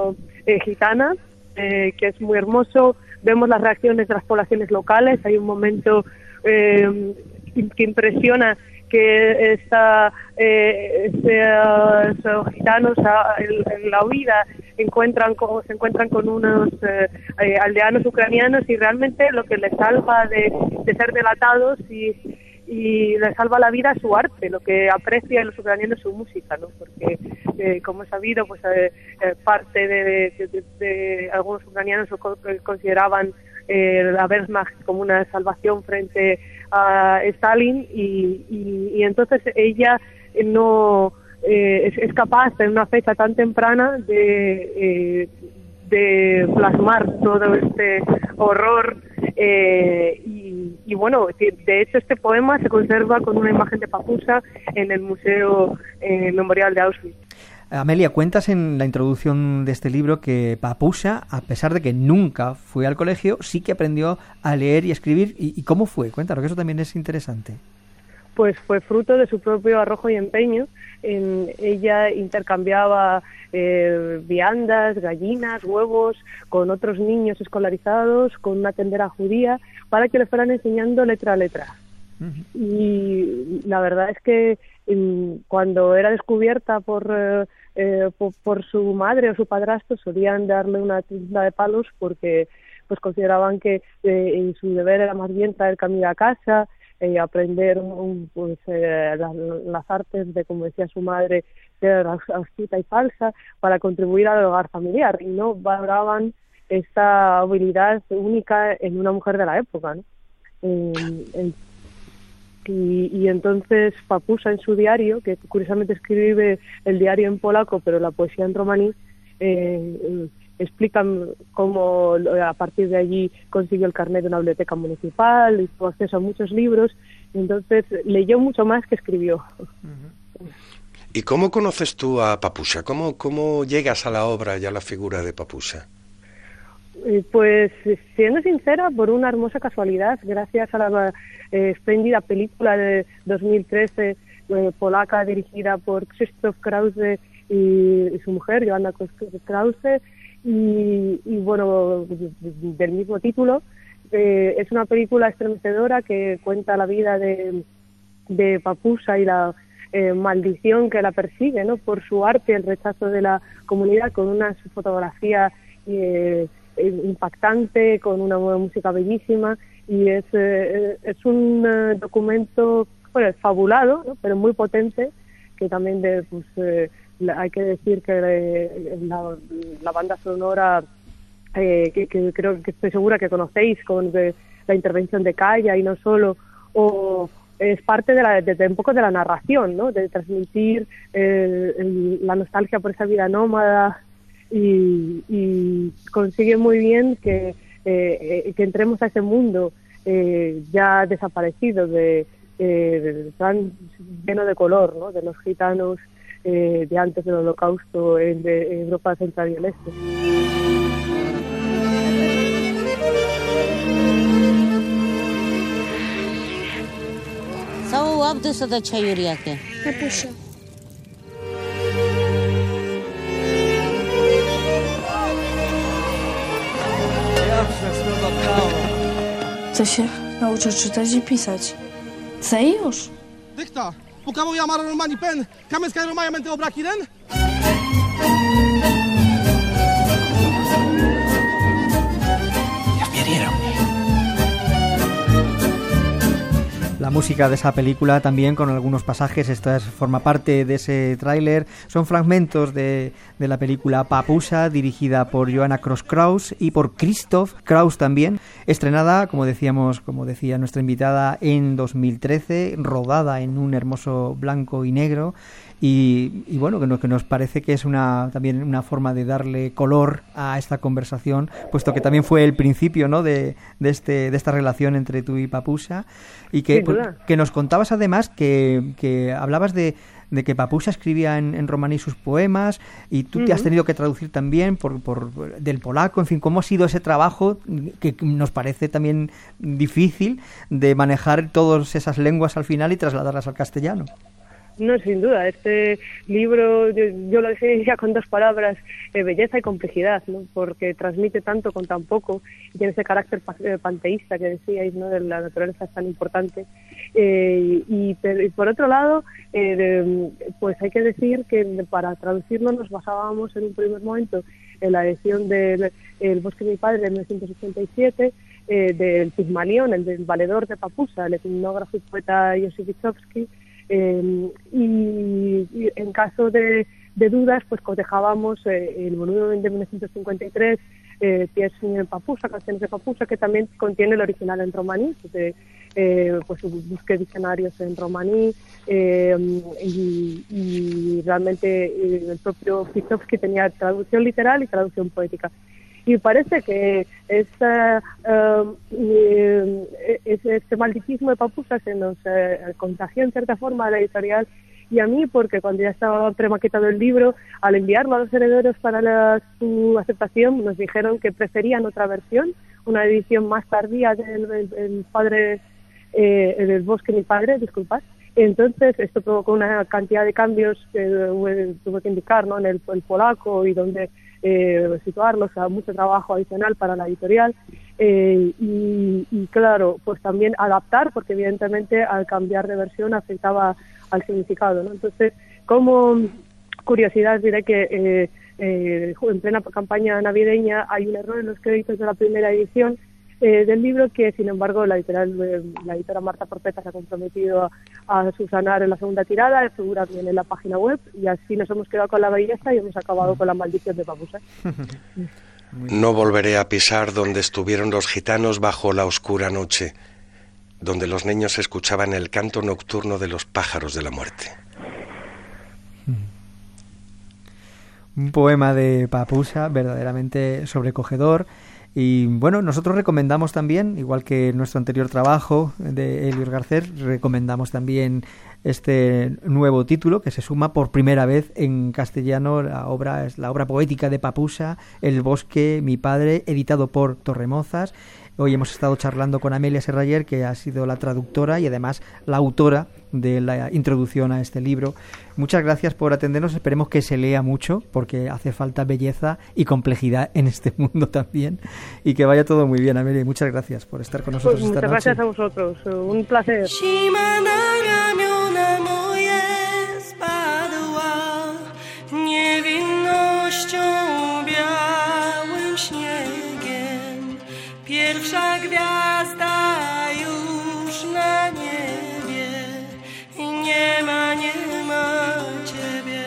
eh, gitana, eh, que es muy hermoso. Vemos las reacciones de las poblaciones locales. Hay un momento eh, que impresiona que esta, eh, estos gitanos a, en, en la huida encuentran con, se encuentran con unos eh, eh, aldeanos ucranianos, y realmente lo que les salva de, de ser delatados y, y les salva la vida es su arte, lo que aprecian los ucranianos su música, ¿no? Porque eh, como es sabido, pues eh, eh, parte de, de, de, de algunos ucranianos consideraban eh, la Wehrmacht como una salvación frente a Stalin, y, y, y entonces ella no eh, es, es capaz en una fecha tan temprana de, eh, de plasmar todo este horror, eh, y, y bueno, de hecho este poema se conserva con una imagen de Papusa en el Museo eh, Memorial de Auschwitz. Amelia, cuentas en la introducción de este libro que Papusa, a pesar de que nunca fue al colegio, sí que aprendió a leer y escribir. ¿Y, y cómo fue? Cuéntanos, que eso también es interesante. Pues fue fruto de su propio arrojo y empeño. En, ella intercambiaba eh, viandas, gallinas, huevos con otros niños escolarizados, con una tendera judía, para que le fueran enseñando letra a letra. Uh-huh. Y la verdad es que eh, cuando era descubierta por... Eh, Eh, por, por su madre o su padrastro, solían darle una tunda de palos porque pues consideraban que eh, su deber era más bien traer comida a casa, eh, aprender un, pues, eh, las, las artes de, como decía su madre, ser astuta y falsa para contribuir al hogar familiar, y no valoraban esta habilidad única en una mujer de la época, ¿no? Eh, eh, Y, y entonces Papusa, en su diario, que curiosamente escribe el diario en polaco pero la poesía en romaní, eh, explican cómo a partir de allí consiguió el carnet de una biblioteca municipal y tuvo acceso a muchos libros. Entonces leyó mucho más que escribió. ¿Y cómo conoces tú a Papusa? ¿Cómo, cómo llegas a la obra y a la figura de Papusa? Pues siendo sincera, por una hermosa casualidad, gracias a la eh, espléndida película de dos mil trece eh, polaca, dirigida por Krzysztof Krause y, y su mujer, Joanna Krause, y, y bueno, del mismo título. Eh, es una película estremecedora que cuenta la vida de, de Papusa y la eh, maldición que la persigue, ¿no? Por su arte, el rechazo de la comunidad, con una fotografía eh, impactante, con una música bellísima, y es eh, es un eh, documento, bueno, fabulado, ¿no? Pero muy potente, que también de, pues, eh, hay que decir que eh, la, la banda sonora eh, que, que creo que estoy segura que conocéis, con de, la intervención de Kaya y no solo, o es parte de, la, de, de un poco de la narración, ¿no? De transmitir eh, el, la nostalgia por esa vida nómada. Y, y consigue muy bien que, eh, que entremos a ese mundo eh, ya desaparecido, de, eh, tan lleno de color, ¿no? De los gitanos eh, de antes del Holocausto en de Europa Central y el Este. Chcę się nauczyć czytać i pisać. Chcę już. Dykta, pukało ja maro romani pen, kamenska romaja menty obraki den? La música de esa película también, con algunos pasajes, esta es, forma parte de ese tráiler, son fragmentos de, de la película Papusa, dirigida por Joanna Krause y por Krzysztof Krause también, estrenada, como decíamos, como decía nuestra invitada, en dos mil trece, rodada en un hermoso blanco y negro. Y, y bueno, que nos, que nos parece que es una también una forma de darle color a esta conversación, puesto que también fue el principio, ¿no? de, de este de esta relación entre tú y Papusa, y que, pues, que nos contabas además que, que hablabas de, de que Papusa escribía en, en romaní sus poemas, y tú uh-huh. te has tenido que traducir también por, por del polaco. En fin, ¿cómo ha sido ese trabajo que nos parece también difícil de manejar todas esas lenguas al final y trasladarlas al castellano? No, sin duda. Este libro yo, yo lo definiría con dos palabras, eh, belleza y complejidad, ¿no? Porque transmite tanto con tan poco y tiene ese carácter pa- eh, panteísta que decíais, ¿no? De la naturaleza es tan importante. Eh, y, y por otro lado, eh, de, pues hay que decir que para traducirlo nos basábamos en un primer momento en la edición del El bosque de mi padre de mil novecientos ochenta y siete, eh, del Pigmalión, el del valedor de Papusa, el etnógrafo y poeta Josip Vysotsky. Eh, y, y en caso de, de dudas, pues cotejábamos eh, el volumen de mil novecientos cincuenta y tres, eh, Pieśni en Papusa, Canciones de Papusa, que también contiene el original en romaní, de, eh, pues busqué diccionarios en romaní, eh, y, y realmente eh, el propio Vysotsky tenía traducción literal y traducción poética. Y parece que esta, uh, uh, este malditismo de Papusa se nos uh, contagió en cierta forma a la editorial y a mí, porque cuando ya estaba premaquetado el libro, al enviarlo a los herederos para la, su aceptación, nos dijeron que preferían otra versión, una edición más tardía del, del, del padre, eh, del bosque de mi padre, disculpad. Entonces esto provocó una cantidad de cambios que eh, tuve que indicar, ¿no? En el, el polaco y donde eh, situarlos, o sea, mucho trabajo adicional para la editorial, eh, y, y claro, pues también adaptar, porque evidentemente al cambiar de versión afectaba al significado, ¿no? Entonces, como curiosidad diré que eh, eh, en plena campaña navideña hay un error en los créditos de la primera edición eh, del libro que, sin embargo, la editorial, eh, la editora Marta Porpeta se ha comprometido a, a subsanar en la segunda tirada, figura bien en la página web, y así nos hemos quedado con la belleza y hemos acabado con la maldición de Papusa. No volveré a pisar donde estuvieron los gitanos bajo la oscura noche, donde los niños escuchaban el canto nocturno de los pájaros de la muerte. Un poema de Papusa verdaderamente sobrecogedor. Y bueno, nosotros recomendamos también, igual que nuestro anterior trabajo de Elior Garcés, recomendamos también este nuevo título que se suma por primera vez en castellano. La obra es la obra poética de Papusa, El bosque, mi padre, editado por Torremozas. Hoy hemos estado charlando con Amelia Serrayer, que ha sido la traductora y además la autora de la introducción a este libro. Muchas gracias por atendernos. Esperemos que se lea mucho, porque hace falta belleza y complejidad en este mundo también. Y que vaya todo muy bien, Amelia. Muchas gracias por estar con nosotros pues esta muchas noche. Gracias a vosotros. Un placer. Pierwsza gwiazda już na niebie i nie ma, nie ma ciebie.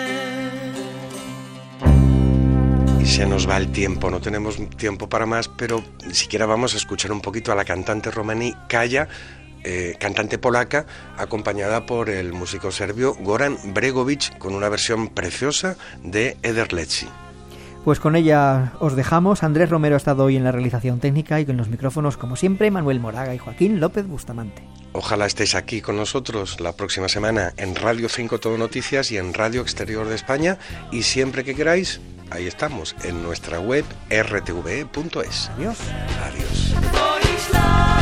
Y se nos va el tiempo, no tenemos tiempo para más, pero ni siquiera vamos a escuchar un poquito a la cantante romaní Kaja, eh, cantante polaca, acompañada por el músico serbio Goran Bregovic, con una versión preciosa de Ederleci. Pues con ella os dejamos. Andrés Romero ha estado hoy en la realización técnica y con los micrófonos, como siempre, Manuel Moraga y Joaquín López Bustamante. Ojalá estéis aquí con nosotros la próxima semana en Radio cinco Todo Noticias y en Radio Exterior de España, y siempre que queráis, ahí estamos, en nuestra web erre te ve punto es. Adiós. Adiós.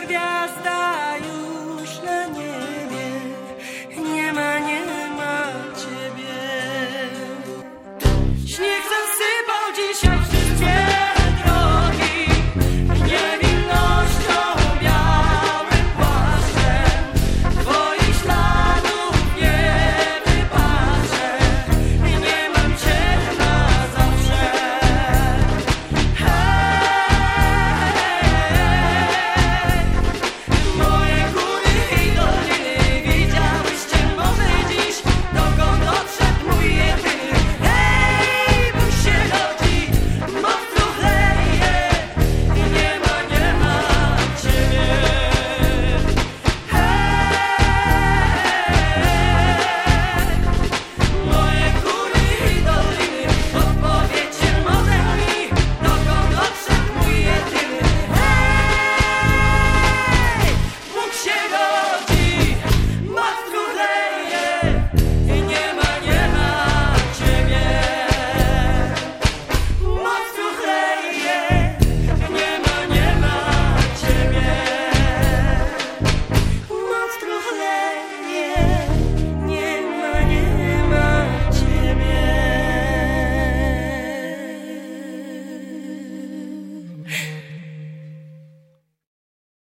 gwiazda